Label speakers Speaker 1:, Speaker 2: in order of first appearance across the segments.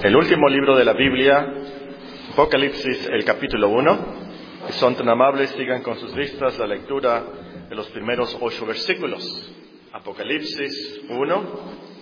Speaker 1: El último libro de la Biblia, Apocalipsis, el capítulo 1. Si son tan amables, sigan con sus vistas la lectura de los primeros 8 versículos. Apocalipsis 1.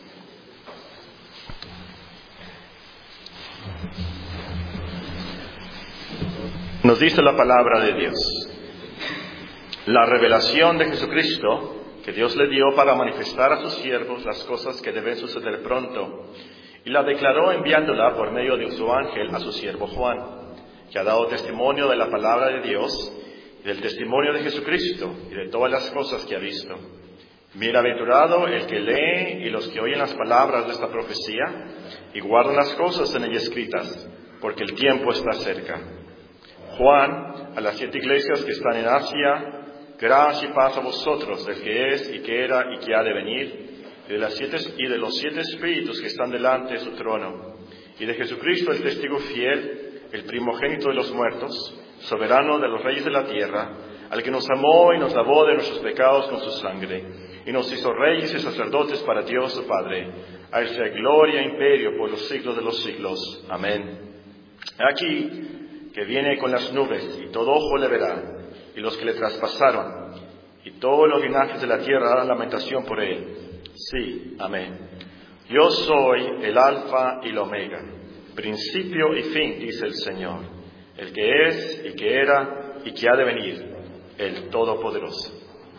Speaker 1: Nos dice la palabra de Dios. La revelación de Jesucristo que Dios le dio para manifestar a sus siervos las cosas que deben suceder pronto, y la declaró enviándola por medio de su ángel a su siervo Juan, que ha dado testimonio de la palabra de Dios y del testimonio de Jesucristo y de todas las cosas que ha visto. Bienaventurado el que lee y los que oyen las palabras de esta profecía y guardan las cosas en ella escritas, porque el tiempo está cerca. Juan, a las 7 iglesias que están en Asia, gracia y paz a vosotros, del que es y que era y que ha de venir, y de los 7 espíritus que están delante de su trono, y de Jesucristo el testigo fiel, el primogénito de los muertos, soberano de los reyes de la tierra, al que nos amó y nos lavó de nuestros pecados con su sangre, y nos hizo reyes y sacerdotes para Dios su Padre. A él sea gloria e imperio por los siglos de los siglos. Amén. Aquí que viene con las nubes, y todo ojo le verá, y los que le traspasaron, y todos los linajes de la tierra harán lamentación por él. Sí, amén. Yo soy el alfa y el omega, principio y fin, dice el Señor, el que es y que era y que ha de venir, el Todopoderoso.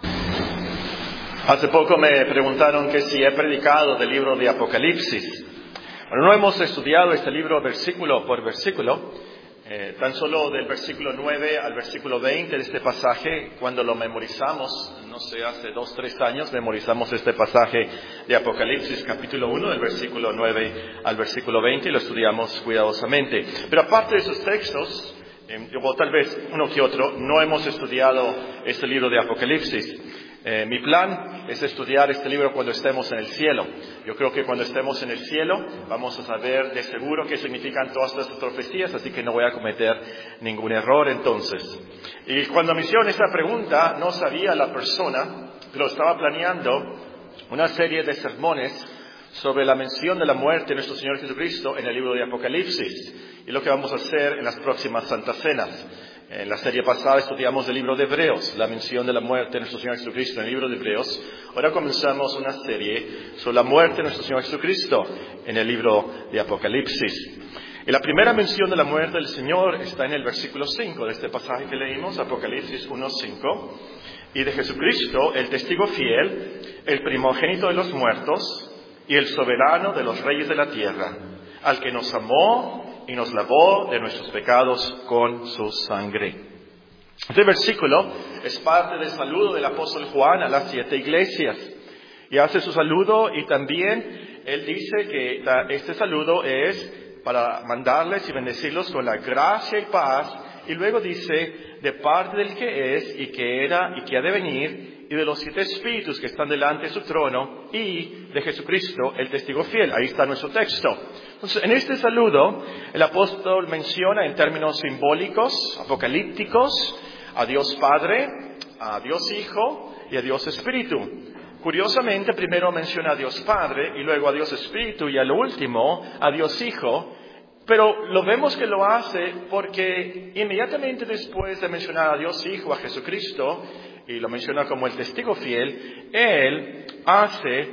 Speaker 1: Hace poco me preguntaron que si he predicado del libro de Apocalipsis. Bueno, no hemos estudiado este libro versículo por versículo, tan solo del versículo 9 al versículo 20 de este pasaje. Cuando lo memorizamos, no sé, hace 2-3 años, memorizamos este pasaje de Apocalipsis capítulo 1, del versículo 9 al versículo 20, y lo estudiamos cuidadosamente. Pero aparte de esos textos, o tal vez uno que otro, no hemos estudiado este libro de Apocalipsis. Mi plan es estudiar este libro cuando estemos en el cielo. Yo creo que cuando estemos en el cielo vamos a saber de seguro qué significan todas estas profecías, así que no voy a cometer ningún error entonces. Y cuando me hicieron esta pregunta, no sabía la persona, pero estaba planeando una serie de sermones sobre la mención de la muerte de nuestro Señor Jesucristo en el libro de Apocalipsis, y lo que vamos a hacer en las próximas Santas Cenas. En la serie pasada estudiamos el libro de Hebreos, la mención de la muerte de nuestro Señor Jesucristo en el libro de Hebreos. Ahora comenzamos una serie sobre la muerte de nuestro Señor Jesucristo en el libro de Apocalipsis. Y la primera mención de la muerte del Señor está en el versículo 5 de este pasaje que leímos, Apocalipsis 1:5. Y de Jesucristo, el testigo fiel, el primogénito de los muertos y el soberano de los reyes de la tierra, al que nos amó y nos lavó de nuestros pecados con su sangre. Este versículo es parte del saludo del apóstol Juan a las 7 iglesias. Y hace su saludo, y también él dice que este saludo es para mandarles y bendecirlos con la gracia y paz. Y luego dice, de parte del que es y que era y que ha de venir, y de los 7 espíritus que están delante de su trono, y de Jesucristo, el testigo fiel. Ahí está nuestro texto. Entonces, en este saludo, el apóstol menciona en términos simbólicos, apocalípticos, a Dios Padre, a Dios Hijo y a Dios Espíritu. Curiosamente, primero menciona a Dios Padre, y luego a Dios Espíritu, y al último, a Dios Hijo. Pero lo vemos que lo hace porque inmediatamente después de mencionar a Dios Hijo, a Jesucristo, y lo menciona como el testigo fiel, él hace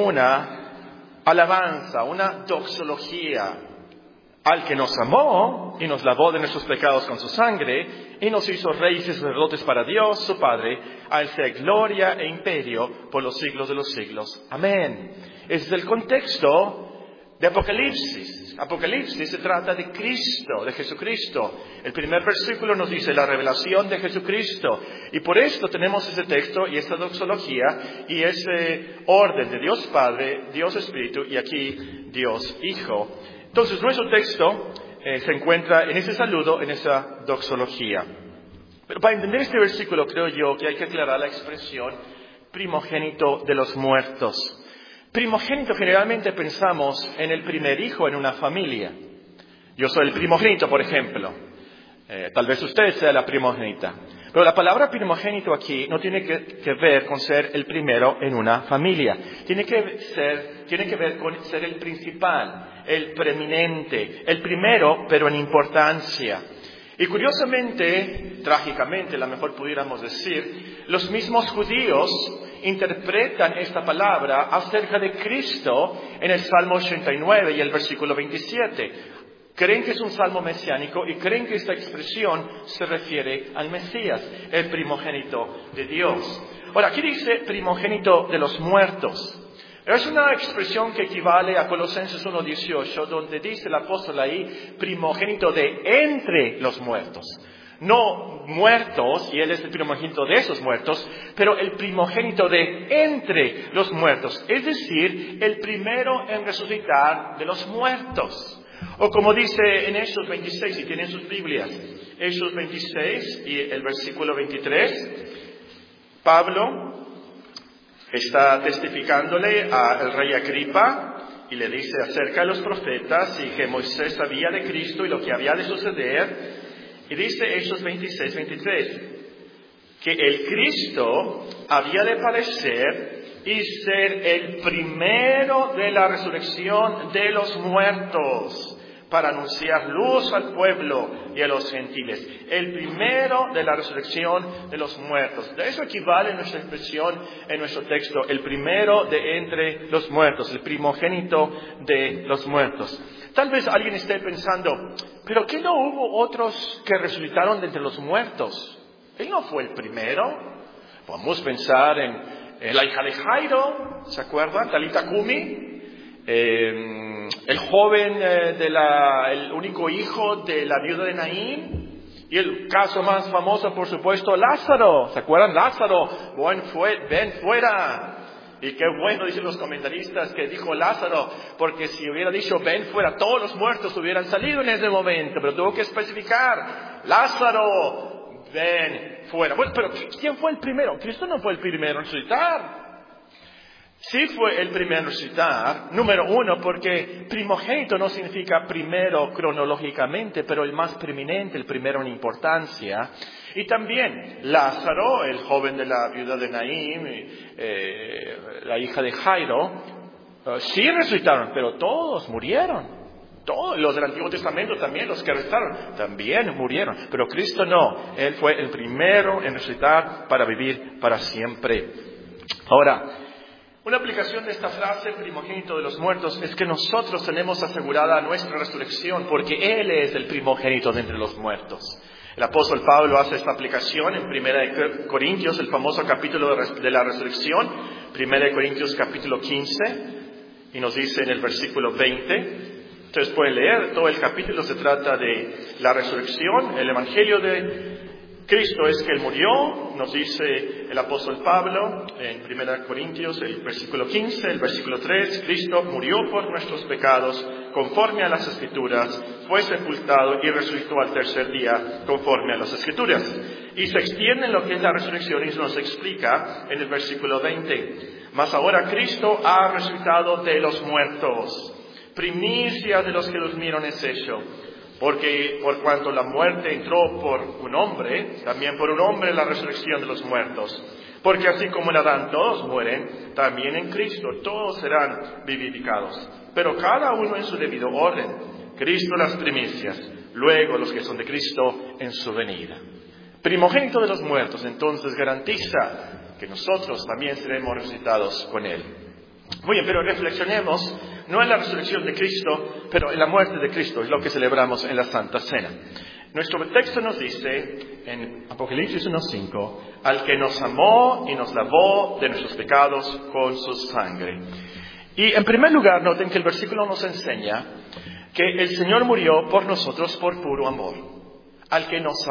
Speaker 1: una alabanza, una doxología al que nos amó y nos lavó de nuestros pecados con su sangre y nos hizo reyes y sacerdotes para Dios su Padre. A él sea gloria e imperio por los siglos de los siglos. Amén. Ese es el contexto de Apocalipsis. Apocalipsis se trata de Cristo, de Jesucristo. El primer versículo nos dice la revelación de Jesucristo. Y por esto tenemos ese texto y esta doxología y ese orden de Dios Padre, Dios Espíritu y aquí Dios Hijo. Entonces nuestro texto se encuentra en ese saludo, en esa doxología. Pero para entender este versículo creo yo que hay que aclarar la expresión primogénito de los muertos. Primogénito, generalmente pensamos en el primer hijo en una familia. Yo soy el primogénito, por ejemplo. Tal vez usted sea la primogénita. Pero la palabra primogénito aquí no tiene que ver con ser el primero en una familia. Tiene que ver con ser el principal, el preeminente, el primero, pero en importancia. Y curiosamente, trágicamente, a lo mejor pudiéramos decir, los mismos judíos interpretan esta palabra acerca de Cristo en el Salmo 89 y el versículo 27. Creen que es un salmo mesiánico y creen que esta expresión se refiere al Mesías, el primogénito de Dios. Ahora, aquí dice primogénito de los muertos. Es una expresión que equivale a Colosenses 1:18, donde dice el apóstol ahí, primogénito de entre los muertos. No muertos, y él es el primogénito de esos muertos, pero el primogénito de entre los muertos. Es decir, el primero en resucitar de los muertos. O como dice en Hechos 26, si tienen sus Biblias, Hechos 26 y el versículo 23, Pablo está testificándole al rey Agripa y le dice acerca de los profetas y que Moisés sabía de Cristo y lo que había de suceder. Y dice Hechos 26, 23, que el Cristo había de padecer y ser el primero de la resurrección de los muertos, para anunciar luz al pueblo y a los gentiles. El primero de la resurrección de los muertos. De eso equivale nuestra expresión en nuestro texto. El primero de entre los muertos. El primogénito de los muertos. Tal vez alguien esté pensando, ¿pero qué no hubo otros que resucitaron de entre los muertos? ¿Él no fue el primero? Podemos pensar en la hija de Jairo, ¿se acuerdan? Talita Kumi. El joven el único hijo de la viuda de Naín, y el caso más famoso, por supuesto, Lázaro. ¿Se acuerdan? Lázaro, ven fuera. Y qué bueno, dicen los comentaristas, que dijo Lázaro, porque si hubiera dicho ven fuera, todos los muertos hubieran salido en ese momento, pero tuvo que especificar, Lázaro, ven fuera. Bueno, pero ¿quién fue el primero? Cristo no fue el primero en resucitar. Sí fue el primero en resucitar, número uno, porque primogénito no significa primero cronológicamente, pero el más preeminente, el primero en importancia. Y también Lázaro, el joven de la viuda de Naín, la hija de Jairo, sí resucitaron, pero todos murieron. Todos los del Antiguo Testamento también, los que resucitaron, también murieron. Pero Cristo no, Él fue el primero en resucitar para vivir para siempre. Ahora, una aplicación de esta frase, primogénito de los muertos, es que nosotros tenemos asegurada nuestra resurrección porque Él es el primogénito de entre los muertos. El apóstol Pablo hace esta aplicación en 1 Corintios, el famoso capítulo de la resurrección, 1 Corintios capítulo 15, y nos dice en el versículo 20, entonces pueden leer todo el capítulo, se trata de la resurrección, el evangelio de Cristo es que Él murió, nos dice el apóstol Pablo en 1 Corintios, el versículo 15, el versículo 3, Cristo murió por nuestros pecados conforme a las Escrituras, fue sepultado y resucitó al tercer día conforme a las Escrituras. Y se extiende en lo que es la resurrección y nos explica en el versículo 20. Mas ahora Cristo ha resucitado de los muertos, primicia de los que durmieron es hecho. Porque por cuanto la muerte entró por un hombre, también por un hombre la resurrección de los muertos. Porque así como en Adán todos mueren, también en Cristo todos serán vivificados. Pero cada uno en su debido orden. Cristo las primicias, luego los que son de Cristo en su venida. Primogénito de los muertos, entonces garantiza que nosotros también seremos resucitados con Él. Muy bien, pero reflexionemos no en la resurrección de Cristo, pero en la muerte de Cristo, es lo que celebramos en la Santa Cena. Nuestro texto nos dice en Apocalipsis 1:5, al que nos amó y nos lavó de nuestros pecados con su sangre. Y en primer lugar, noten que el versículo nos enseña que el Señor murió por nosotros por puro amor. Al que nos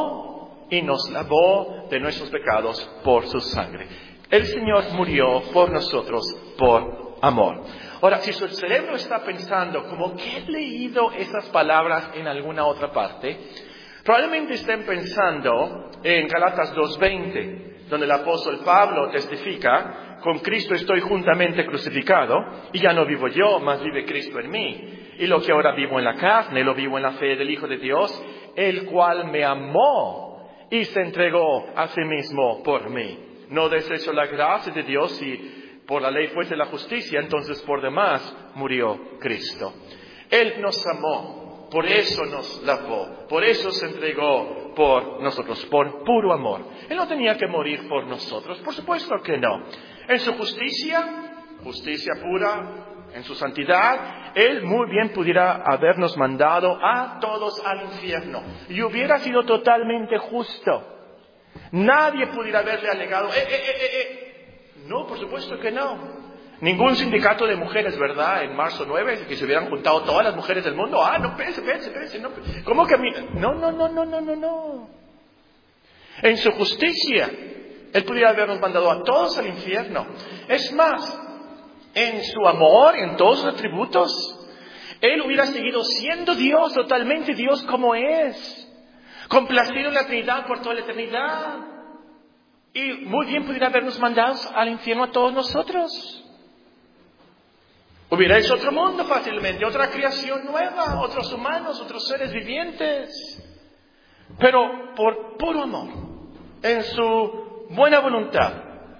Speaker 1: amó y nos lavó de nuestros pecados por su sangre. El Señor murió por nosotros por amor. Ahora, si su cerebro está pensando como que he leído esas palabras en alguna otra parte, probablemente estén pensando en Gálatas 2:20, donde el apóstol Pablo testifica, con Cristo estoy juntamente crucificado, y ya no vivo yo, mas vive Cristo en mí. Y lo que ahora vivo en la carne, lo vivo en la fe del Hijo de Dios, el cual me amó y se entregó a sí mismo por mí. No desechó la gracia de Dios y por la ley fuese la justicia, entonces por demás murió Cristo. Él nos amó, por eso nos lavó, por eso se entregó por nosotros, por puro amor. Él no tenía que morir por nosotros, por supuesto que no. En su justicia pura, en su santidad, Él muy bien pudiera habernos mandado a todos al infierno. Y hubiera sido totalmente justo. Nadie pudiera haberle alegado, No, por supuesto que no. Ningún sindicato de mujeres, ¿verdad? En marzo 9, que se hubieran juntado todas las mujeres del mundo. No, espérense. No. ¿Cómo que a mí? No. En su justicia, Él pudiera habernos mandado a todos al infierno. Es más, en su amor, en todos sus atributos, Él hubiera seguido siendo Dios, totalmente Dios como es, complacido en la Trinidad por toda la eternidad. Y muy bien pudiera habernos mandado al infierno a todos nosotros. Hubiera hecho otro mundo fácilmente, otra creación nueva, otros humanos, otros seres vivientes. Pero por puro amor, en su buena voluntad,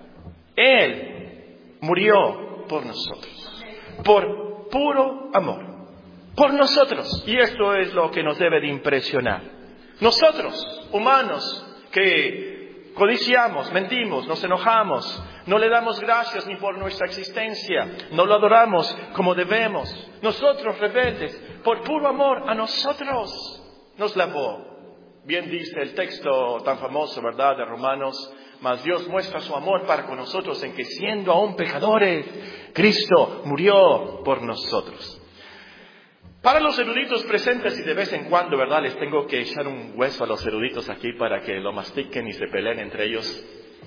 Speaker 1: Él murió por nosotros. Por puro amor. Por nosotros. Y esto es lo que nos debe de impresionar. Nosotros, humanos, que codiciamos, mentimos, nos enojamos, no le damos gracias ni por nuestra existencia, no lo adoramos como debemos. Nosotros, rebeldes, por puro amor a nosotros, nos lavó. Bien dice el texto tan famoso, ¿verdad?, de Romanos: mas Dios muestra su amor para con nosotros en que, siendo aún pecadores, Cristo murió por nosotros. Para los eruditos presentes, y de vez en cuando, ¿verdad?, les tengo que echar un hueso a los eruditos aquí para que lo mastiquen y se peleen entre ellos.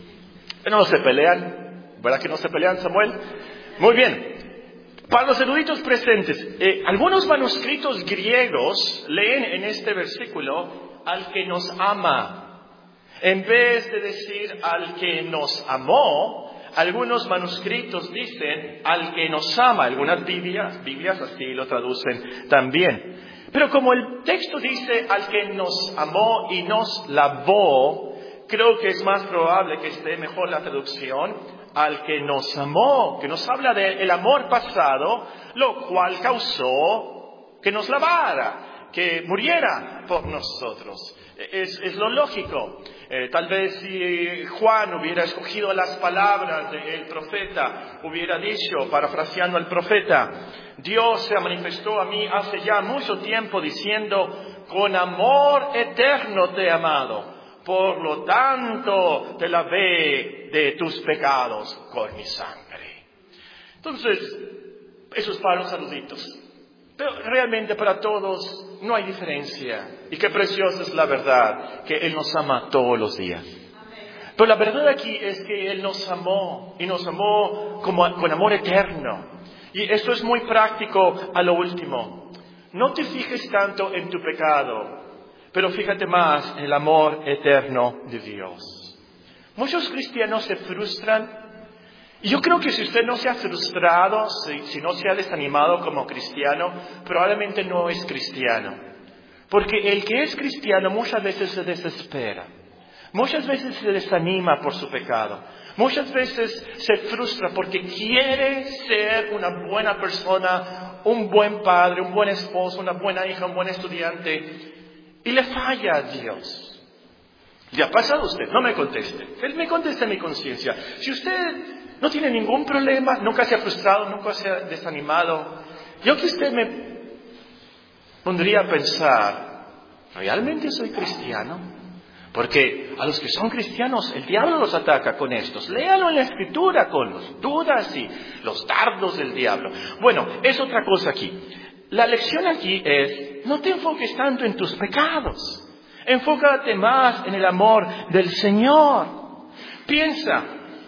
Speaker 1: ¿No se pelean? ¿Verdad que no se pelean, Samuel? Muy bien. Para los eruditos presentes, algunos manuscritos griegos leen en este versículo al que nos ama. En vez de decir al que nos amó, algunos manuscritos dicen al que nos ama. Algunas Biblias así lo traducen también. Pero como el texto dice al que nos amó y nos lavó, creo que es más probable que esté mejor la traducción al que nos amó, que nos habla del amor pasado, lo cual causó que nos lavara, que muriera por nosotros. Es lo lógico. Tal vez si Juan hubiera escogido las palabras del profeta, hubiera dicho, parafraseando al profeta: Dios se manifestó a mí hace ya mucho tiempo diciendo, con amor eterno te he amado, por lo tanto te lavé de tus pecados con mi sangre. Entonces, eso es para los eruditos. Pero realmente para todos no hay diferencia. Y qué preciosa es la verdad, que Él nos ama todos los días. Pero la verdad aquí es que Él nos amó, y nos amó con amor eterno. Y esto es muy práctico a lo último. No te fijes tanto en tu pecado, pero fíjate más en el amor eterno de Dios. Muchos cristianos se frustran. Y yo creo que si usted no se ha frustrado, si no se ha desanimado como cristiano, probablemente no es cristiano. Porque el que es cristiano muchas veces se desespera. Muchas veces se desanima por su pecado. Muchas veces se frustra porque quiere ser una buena persona, un buen padre, un buen esposo, una buena hija, un buen estudiante. Y le falla a Dios. ¿Le ha pasado a usted? No me conteste. Él me conteste mi conciencia. Si usted no tiene ningún problema, nunca se ha frustrado, nunca se ha desanimado, yo que usted me pondría a pensar, ¿realmente soy cristiano? Porque a los que son cristianos, el diablo los ataca con estos. Léalo en la Escritura, con las dudas y los dardos del diablo. Bueno, es otra cosa aquí. La lección aquí es, no te enfoques tanto en tus pecados. Enfócate más en el amor del Señor. Piensa,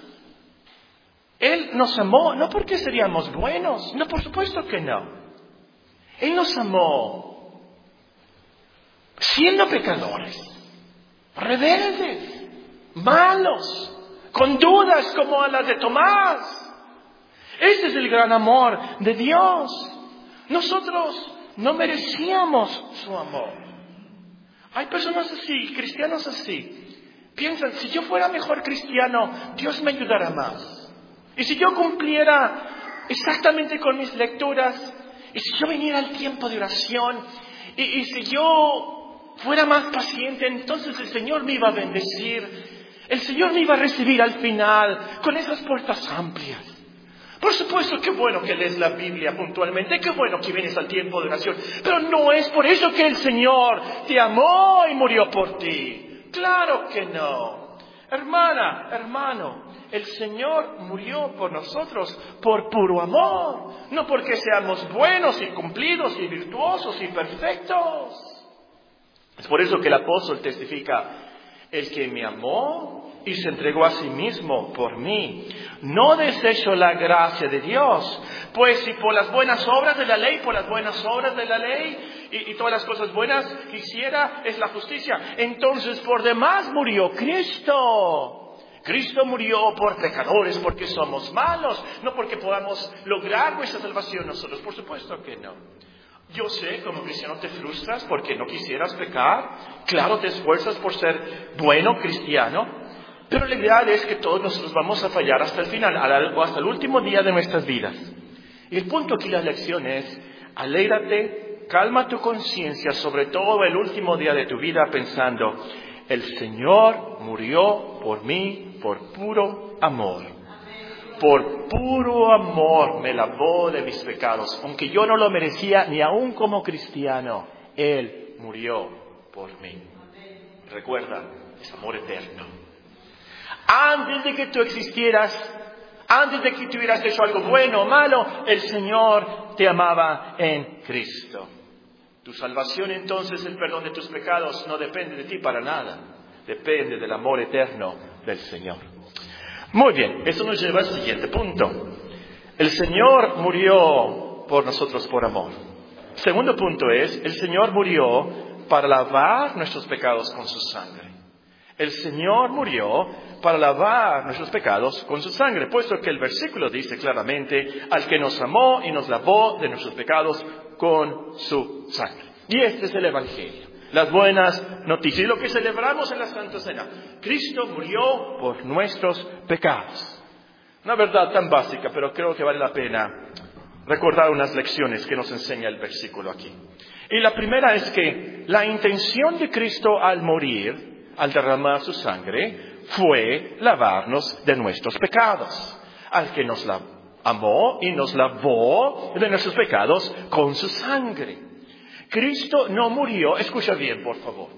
Speaker 1: Él nos amó no porque seríamos buenos, no, por supuesto que no. Él nos amó siendo pecadores, rebeldes, malos, con dudas como a las de Tomás. Este es el gran amor de Dios. Nosotros no merecíamos su amor. Hay personas así, cristianos así, Piensan, si yo fuera mejor cristiano, Dios me ayudará más. Y si yo cumpliera exactamente con mis lecturas, y si yo viniera al tiempo de oración, y si yo fuera más paciente, entonces el Señor me iba a bendecir. El Señor me iba a recibir al final con esas puertas amplias. Por supuesto, qué bueno que lees la Biblia puntualmente, qué bueno que vienes al tiempo de oración, pero no es por eso que el Señor te amó y murió por ti. Claro que no. Hermana, hermano, el Señor murió por nosotros por puro amor, no porque seamos buenos y cumplidos y virtuosos y perfectos. Es por eso que el apóstol testifica, el que me amó y se entregó a sí mismo por mí, no desecho la gracia de Dios, pues si por las buenas obras de la ley, y todas las cosas buenas que hiciera es la justicia, entonces por demás murió Cristo. Cristo murió por pecadores, porque somos malos, no porque podamos lograr nuestra salvación nosotros, por supuesto que no. Yo sé, como cristiano te frustras porque no quisieras pecar, claro, te esfuerzas por ser bueno cristiano, pero la realidad es que todos nosotros vamos a fallar hasta el final, hasta el último día de nuestras vidas. Y el punto aquí, la lección es, alégrate, calma tu conciencia, sobre todo el último día de tu vida, pensando, el Señor murió por mí por puro amor. Por puro amor me lavó de mis pecados, aunque yo no lo merecía ni aún como cristiano, Él murió por mí. Recuerda, es amor eterno. Antes de que tú existieras, antes de que tú hubieras hecho algo bueno o malo, el Señor te amaba en Cristo. Tu salvación entonces, el perdón de tus pecados, no depende de ti para nada. Depende del amor eterno del Señor. Muy bien, eso nos lleva al siguiente punto. El Señor murió por nosotros por amor. Segundo punto es, el Señor murió para lavar nuestros pecados con su sangre. El Señor murió para lavar nuestros pecados con su sangre, puesto que el versículo dice claramente, al que nos amó y nos lavó de nuestros pecados con su sangre. Y este es el Evangelio, las buenas noticias, y lo que celebramos en la Santa Cena. Cristo murió por nuestros pecados. Una verdad tan básica, pero creo que vale la pena recordar unas lecciones que nos enseña el versículo aquí. Y la primera es que la intención de Cristo al morir, al derramar su sangre, fue lavarnos de nuestros pecados. Al que nos amó y nos lavó de nuestros pecados con su sangre. Cristo no murió, escucha bien por favor.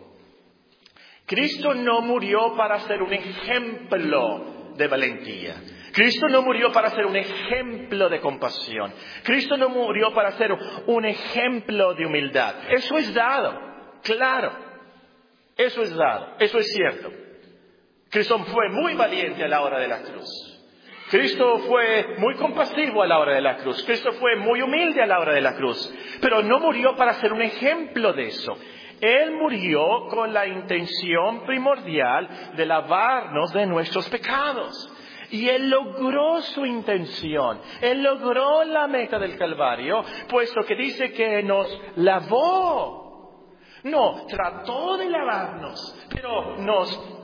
Speaker 1: Cristo no murió para ser un ejemplo de valentía. Cristo no murió para ser un ejemplo de compasión. Cristo no murió para ser un ejemplo de humildad. Eso es dado, claro. Eso es dado, eso es cierto. Cristo fue muy valiente a la hora de la cruz. Cristo fue muy compasivo a la hora de la cruz. Cristo fue muy humilde a la hora de la cruz. Pero no murió para ser un ejemplo de eso. Él murió con la intención primordial de lavarnos de nuestros pecados. Y Él logró su intención. Él logró la meta del Calvario, puesto que dice que nos lavó. No, trató de lavarnos, pero nos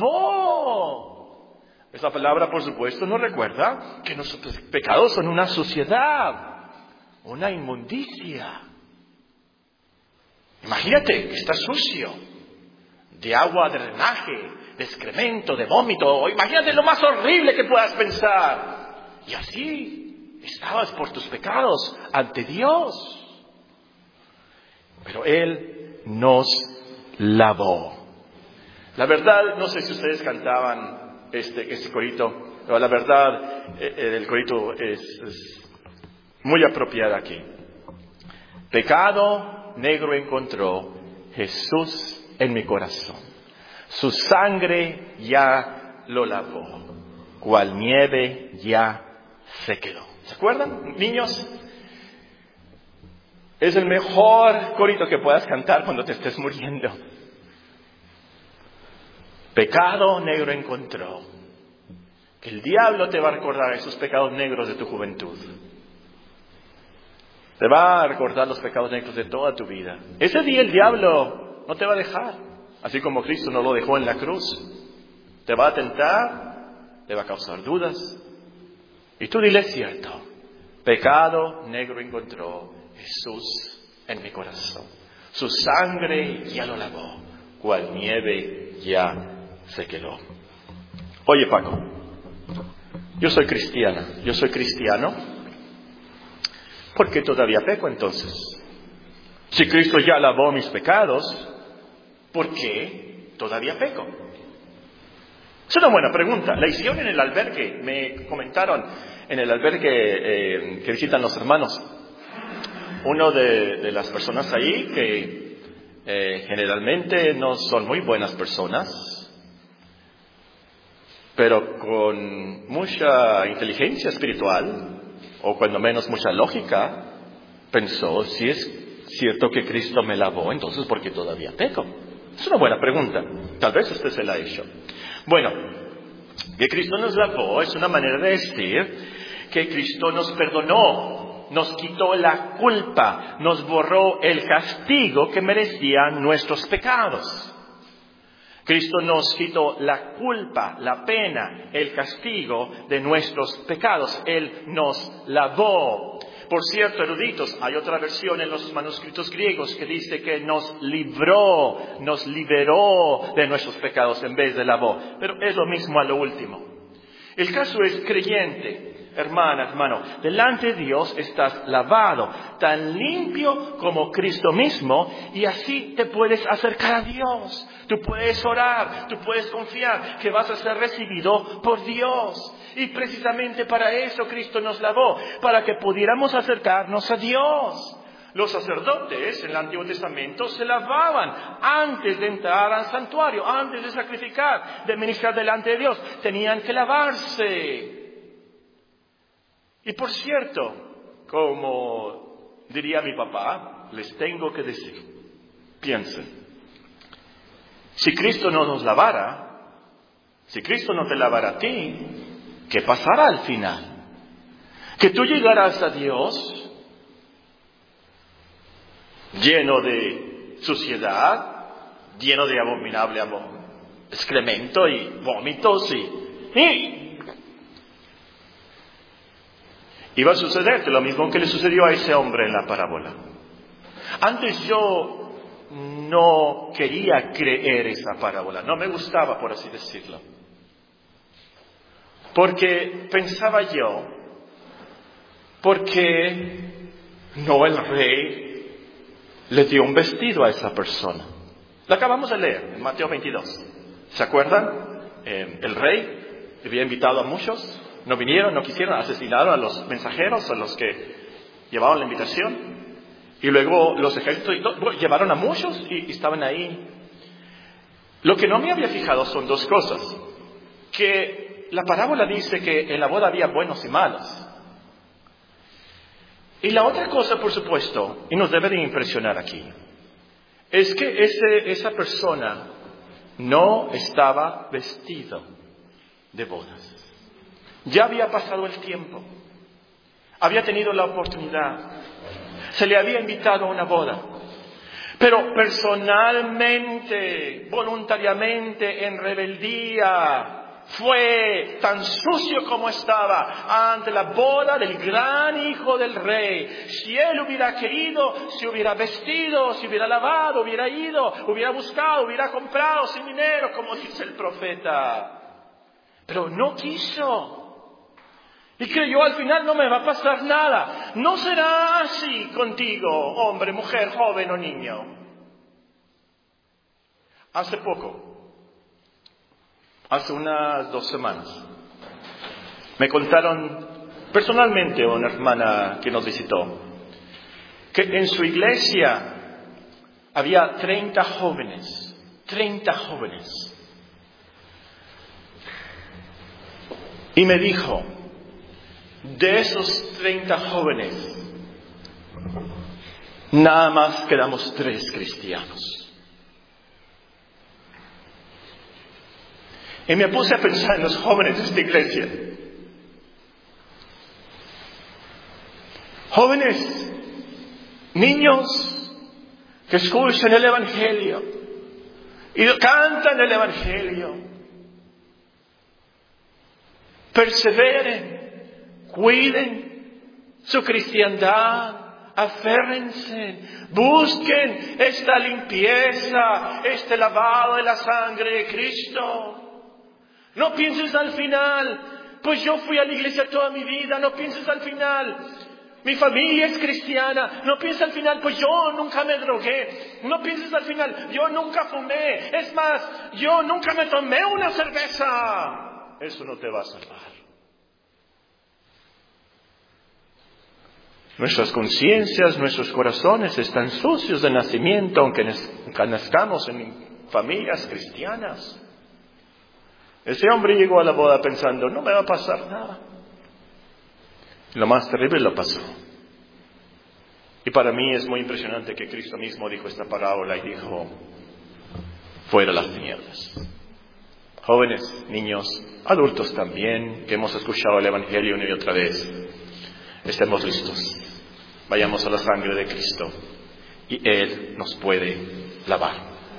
Speaker 1: lavó. Esa palabra, por supuesto, nos recuerda que nuestros pecados son una suciedad, una inmundicia. Imagínate que está sucio, de agua, de drenaje, de excremento, de vómito. Imagínate lo más horrible que puedas pensar. Y así estabas por tus pecados ante Dios. Pero Él nos lavó. La verdad, no sé si ustedes cantaban este corito, pero la verdad, el corito es muy apropiado aquí. Pecado negro encontró Jesús en mi corazón. Su sangre ya lo lavó, cual nieve ya se quedó. ¿Se acuerdan, niños? Es el mejor corito que puedas cantar cuando te estés muriendo. Pecado negro encontró. Que el diablo te va a recordar esos pecados negros de tu juventud. Te va a recordar los pecados negros de toda tu vida. Ese día el diablo no te va a dejar. Así como Cristo no lo dejó en la cruz. Te va a tentar, te va a causar dudas. Y tú dile cierto. Pecado negro encontró Jesús en mi corazón. Su sangre ya lo lavó, cual nieve ya se quedó. Oye, Paco, yo soy cristiano, ¿por qué todavía peco entonces? Si Cristo ya lavó mis pecados, ¿por qué todavía peco? Es una buena pregunta. La hicieron en el albergue, me comentaron en el albergue que visitan los hermanos. Uno de las personas ahí que generalmente no son muy buenas personas, pero con mucha inteligencia espiritual, o cuando menos mucha lógica, pensó, si es cierto que Cristo me lavó, entonces ¿por qué todavía peco? Es una buena pregunta. Tal vez usted se la ha hecho. Bueno, que Cristo nos lavó es una manera de decir que Cristo nos perdonó, nos quitó la culpa, nos borró el castigo que merecían nuestros pecados. Cristo nos quitó la culpa, la pena, el castigo de nuestros pecados. Él nos lavó. Por cierto, eruditos, hay otra versión en los manuscritos griegos que dice que nos libró, nos liberó de nuestros pecados en vez de lavó. Pero es lo mismo a lo último. El caso es creyente, hermana, hermano, delante de Dios estás lavado, tan limpio como Cristo mismo, y así te puedes acercar a Dios. Tú puedes orar, tú puedes confiar que vas a ser recibido por Dios. Y precisamente para eso Cristo nos lavó, para que pudiéramos acercarnos a Dios. Los sacerdotes en el Antiguo Testamento se lavaban antes de entrar al santuario, antes de sacrificar, de ministrar delante de Dios. Tenían que lavarse. Y por cierto, como diría mi papá, les tengo que decir, piensen. Si Cristo no nos lavara, si Cristo no te lavara a ti, ¿qué pasará al final? Que tú llegarás a Dios lleno de suciedad, lleno de abominable excremento y vómitos y va a sucederte lo mismo que le sucedió a ese hombre en la parábola. Antes yo no quería creer esa parábola, no me gustaba, por así decirlo. Porque pensaba yo, ¿por qué no el rey le dio un vestido a esa persona? Lo acabamos de leer en Mateo 22. ¿Se acuerdan? El rey había invitado a muchos, no vinieron, no quisieron, asesinaron a los mensajeros, a los que llevaban la invitación. Y luego los ejércitos llevaron a muchos y estaban ahí. Lo que no me había fijado son dos cosas. Que la parábola dice que en la boda había buenos y malos. Y la otra cosa, por supuesto, y nos debe de impresionar aquí, es que esa persona no estaba vestido de bodas. Ya había pasado el tiempo. Había tenido la oportunidad. Se le había invitado a una boda. Pero personalmente, voluntariamente, en rebeldía, fue tan sucio como estaba ante la boda del gran hijo del rey. Si él hubiera querido, se hubiera vestido, se hubiera lavado, hubiera ido, hubiera buscado, hubiera comprado sin dinero, como dice el profeta. Pero no quiso. Y creyó, al final no me va a pasar nada. No será así contigo, hombre, mujer, joven o niño. Hace unas 2 semanas, me contaron personalmente una hermana que nos visitó, que en su iglesia había 30 jóvenes. Y me dijo, de esos 30 jóvenes, nada más quedamos 3 cristianos. Y me puse a pensar en los jóvenes de esta iglesia. Jóvenes, niños que escuchan el Evangelio y cantan el Evangelio Perseveren, cuiden su cristiandad, aférrense, busquen esta limpieza, este lavado de la sangre de Cristo. No pienses al final, pues yo fui a la iglesia toda mi vida. No pienses al final, mi familia es cristiana. No pienses al final, pues yo nunca me drogué. No pienses al final, yo nunca fumé. Es más, yo nunca me tomé una cerveza. Eso no te va a salvar. Nuestras conciencias, nuestros corazones están sucios de nacimiento, aunque nazcamos en familias cristianas. Ese hombre llegó a la boda pensando, no me va a pasar nada. Lo más terrible lo pasó. Y para mí es muy impresionante que Cristo mismo dijo esta parábola y dijo, fuera las tinieblas. Jóvenes, niños, adultos también, que hemos escuchado el Evangelio una y otra vez, estemos listos. Vayamos a la sangre de Cristo y Él nos puede lavar.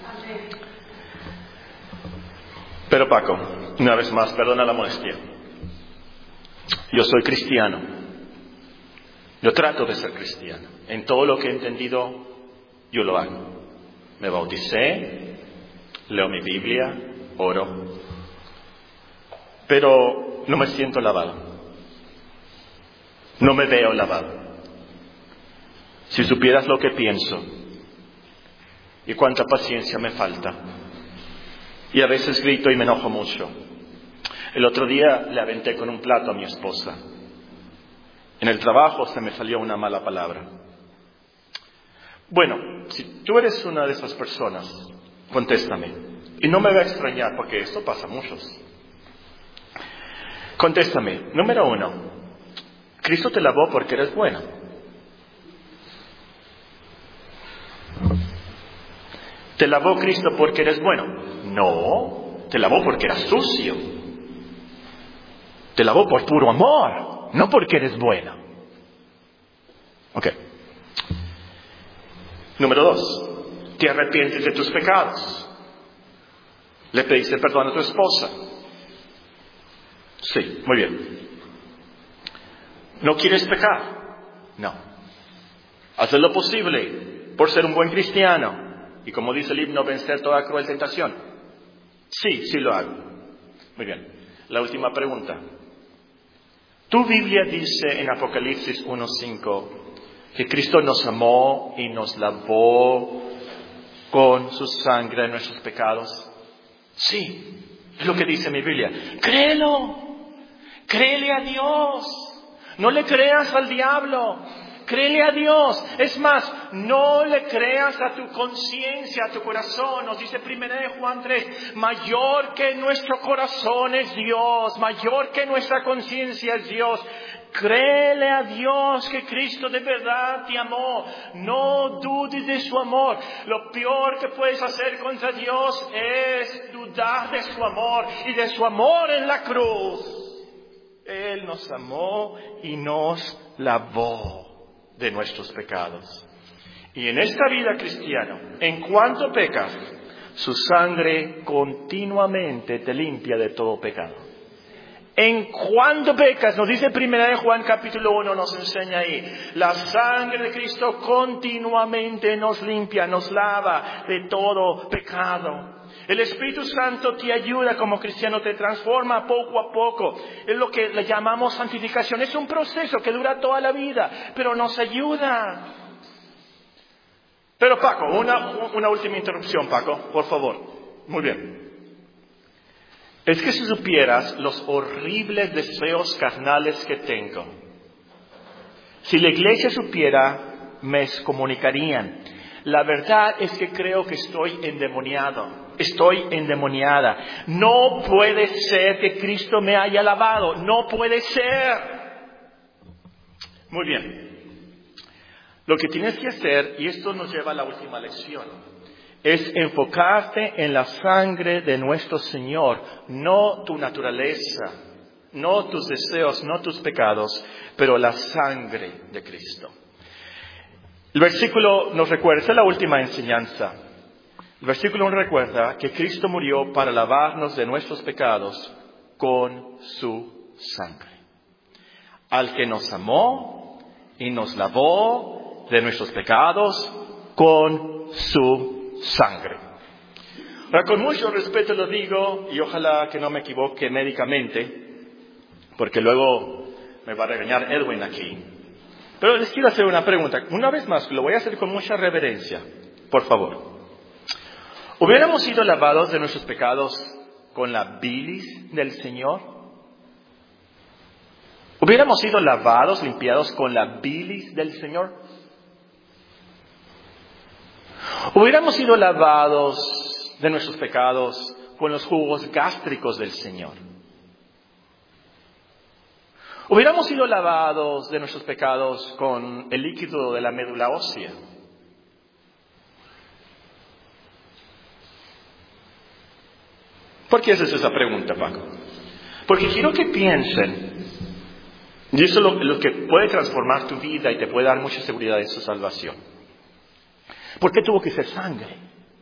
Speaker 1: Pero Paco, una vez más, perdona la molestia. Yo soy cristiano. Yo trato de ser cristiano. En todo lo que he entendido, yo lo hago. Me bauticé, leo mi Biblia, oro. Pero no me siento lavado. No me veo lavado. Si supieras lo que pienso y cuánta paciencia me falta. Y a veces grito y me enojo mucho. El otro día le aventé con un plato a mi esposa. En el trabajo se me salió una mala palabra. Bueno, si tú eres una de esas personas, contéstame. Y no me va a extrañar porque esto pasa a muchos. Contéstame. Número 1. Cristo te lavó porque eres bueno. ¿Te lavó Cristo porque eres bueno? No, te lavó porque eras sucio. Te lavó por puro amor, no porque eres bueno. Ok. Número 2. ¿Te arrepientes de tus pecados? ¿Le pediste perdón a tu esposa? Sí, muy bien. ¿No quieres pecar? No. Haz lo posible por ser un buen cristiano. Y como dice el himno, vencer toda cruel tentación. Sí, sí lo hago. Muy bien. La última pregunta. Tu Biblia dice en Apocalipsis 1:5 que Cristo nos amó y nos lavó con su sangre de nuestros pecados. Sí, es lo que dice mi Biblia. Créelo. Créele a Dios. No le creas al diablo. Créele a Dios. Es más, no le creas a tu conciencia, a tu corazón. Nos dice 1 Juan 3, mayor que nuestro corazón es Dios, mayor que nuestra conciencia es Dios. Créele a Dios que Cristo de verdad te amó. No dudes de su amor. Lo peor que puedes hacer contra Dios es dudar de su amor y de su amor en la cruz. Él nos amó y nos lavó de nuestros pecados. Y en esta vida cristiana, en cuanto pecas, su sangre continuamente te limpia de todo pecado. En cuanto pecas, nos dice 1 Juan capítulo 1, nos enseña ahí, la sangre de Cristo continuamente nos limpia, nos lava de todo pecado. El Espíritu Santo te ayuda como cristiano, te transforma poco a poco. Es lo que le llamamos santificación. Es un proceso que dura toda la vida, pero nos ayuda. Pero Paco, una última interrupción, Paco, por favor. Muy bien. Es que si supieras los horribles deseos carnales que tengo, si la iglesia supiera, me excomunicarían. La verdad es que creo que estoy endemoniado. Estoy endemoniada. No puede ser que Cristo me haya lavado. No puede ser. Muy bien. Lo que tienes que hacer, y esto nos lleva a la última lección, es enfocarte en la sangre de nuestro Señor, no tu naturaleza, no tus deseos, no tus pecados, pero la sangre de Cristo. El versículo nos recuerda, esa es la última enseñanza. El versículo nos recuerda que Cristo murió para lavarnos de nuestros pecados con su sangre. Al que nos amó y nos lavó de nuestros pecados con su sangre. Ahora, con mucho respeto lo digo, y ojalá que no me equivoque médicamente, porque luego me va a regañar Edwin aquí. Pero les quiero hacer una pregunta. Una vez más, lo voy a hacer con mucha reverencia. Por favor. ¿Hubiéramos sido lavados de nuestros pecados con la bilis del Señor? ¿Hubiéramos sido lavados, limpiados con la bilis del Señor? ¿Hubiéramos sido lavados de nuestros pecados con los jugos gástricos del Señor? ¿Hubiéramos sido lavados de nuestros pecados con el líquido de la médula ósea? ¿Por qué haces esa pregunta, Paco? Porque quiero que piensen, y eso es lo que puede transformar tu vida y te puede dar mucha seguridad en su salvación. ¿Por qué tuvo que ser sangre?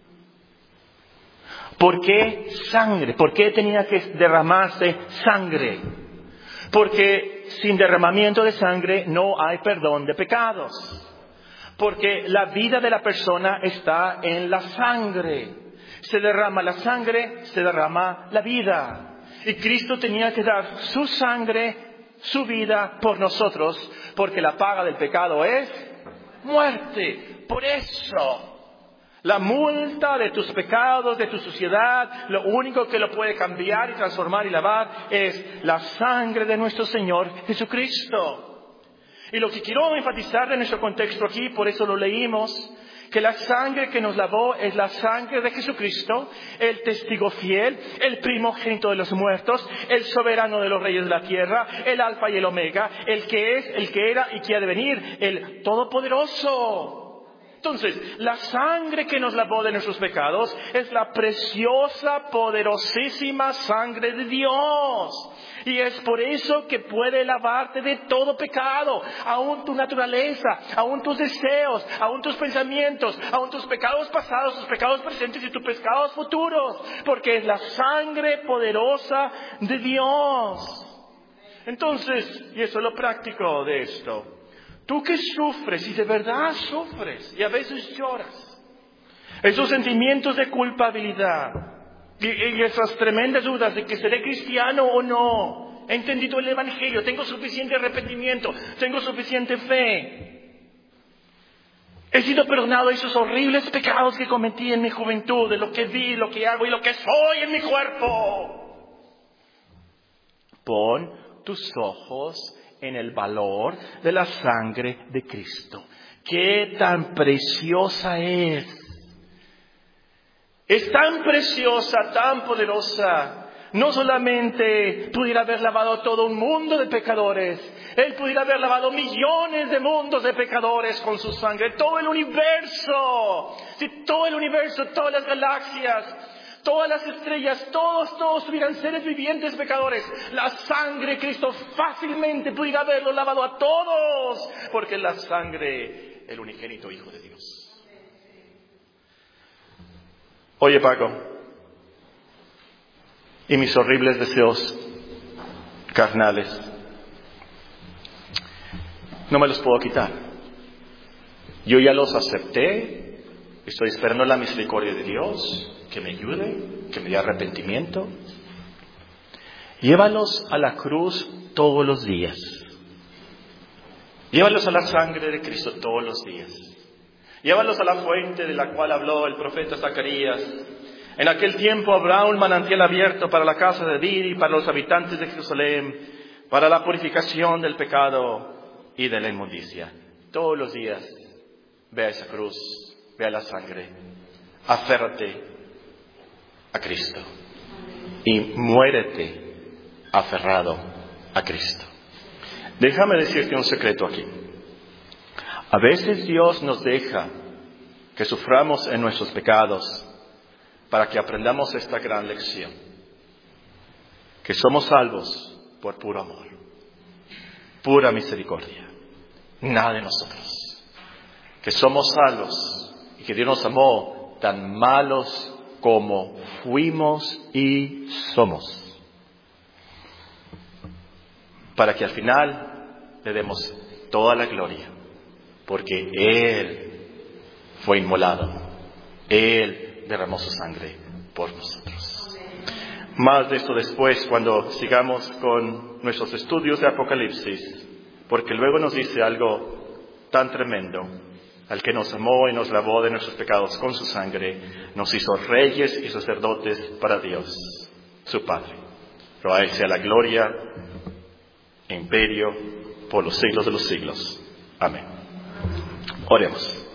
Speaker 1: ¿Por qué sangre? ¿Por qué tenía que derramarse sangre? Porque sin derramamiento de sangre no hay perdón de pecados. Porque la vida de la persona está en la sangre. Se derrama la sangre, se derrama la vida. Y Cristo tenía que dar su sangre, su vida por nosotros, porque la paga del pecado es muerte. Por eso, la multa de tus pecados, de tu suciedad, lo único que lo puede cambiar y transformar y lavar es la sangre de nuestro Señor Jesucristo. Y lo que quiero enfatizar de nuestro contexto aquí, por eso lo leímos, que la sangre que nos lavó es la sangre de Jesucristo, el testigo fiel, el primogénito de los muertos, el soberano de los reyes de la tierra, el alfa y el omega, el que es, el que era y que ha de venir, el todopoderoso. Entonces, la sangre que nos lavó de nuestros pecados es la preciosa, poderosísima sangre de Dios. Y es por eso que puede lavarte de todo pecado, aún tu naturaleza, aún tus deseos, aún tus pensamientos, aún tus pecados pasados, tus pecados presentes y tus pecados futuros, porque es la sangre poderosa de Dios. Entonces, y eso es lo práctico de esto. Tú que sufres, y de verdad sufres, y a veces lloras, esos sentimientos de culpabilidad, y esas tremendas dudas de que seré cristiano o no, he entendido el Evangelio, tengo suficiente arrepentimiento, tengo suficiente fe, he sido perdonado de esos horribles pecados que cometí en mi juventud, de lo que vi, lo que hago y lo que soy en mi cuerpo. Pon tus ojos en el valor de la sangre de Cristo. ¡Qué tan preciosa es! Es tan preciosa, tan poderosa. No solamente pudiera haber lavado todo un mundo de pecadores, Él pudiera haber lavado millones de mundos de pecadores con su sangre. Todo el universo, sí, todo el universo, todas las galaxias, todas las estrellas, todos tuvieran seres vivientes pecadores. La sangre de Cristo fácilmente pudiera haberlo lavado a todos, porque es la sangre del unigénito Hijo de Dios. Oye, Paco, y mis horribles deseos carnales, no me los puedo quitar. Yo ya los acepté, estoy esperando la misericordia de Dios, que me ayude, que me dé arrepentimiento. Llévalos a la cruz todos los días. Llévalos a la sangre de Cristo todos los días. Llévalos a la fuente de la cual habló el profeta Zacarías. En aquel tiempo habrá un manantial abierto para la casa de David y para los habitantes de Jerusalén, para la purificación del pecado y de la inmundicia. Todos los días ve a esa cruz, ve a la sangre, aférrate a Cristo y muérete aferrado a Cristo. Déjame decirte un secreto aquí. A veces Dios nos deja que suframos en nuestros pecados para que aprendamos esta gran lección, que somos salvos por puro amor, pura misericordia, nada de nosotros, que somos salvos y que Dios nos amó tan malos como fuimos y somos. para que al final le demos toda la gloria, porque Él fue inmolado, Él derramó su sangre por nosotros. Más de esto después, cuando sigamos con nuestros estudios de Apocalipsis, porque luego nos dice algo tan tremendo: al que nos amó y nos lavó de nuestros pecados con su sangre, nos hizo reyes y sacerdotes para Dios, su Padre. Pero a Él sea la gloria e imperio por los siglos de los siglos. Amén. Oremos.